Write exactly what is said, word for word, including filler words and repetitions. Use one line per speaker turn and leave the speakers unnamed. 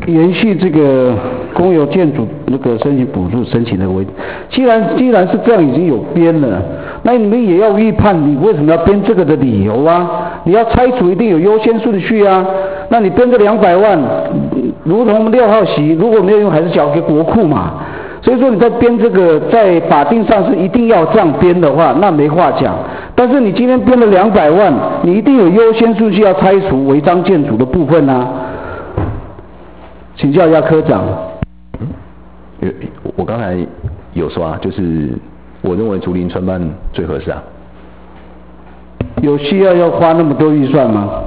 延续这个公有建筑那个申请补助申请的为，既然既然是这样已经有编了，那你们也要预判你为什么要编这个的理由啊？你要拆除一定有优先顺序啊。那你编这两百万，如同六号席如果没有用，还是缴给国库嘛。所以说你在编这个，在法定上是一定要这样编的话，那没话讲。但是你今天编了两百万，你一定有优先顺序要拆除违章建筑的部分啊。请教一下科长。
嗯，我刚才有说啊，就是我认为竹林村办最合适啊。
有需要要花那么多预算吗？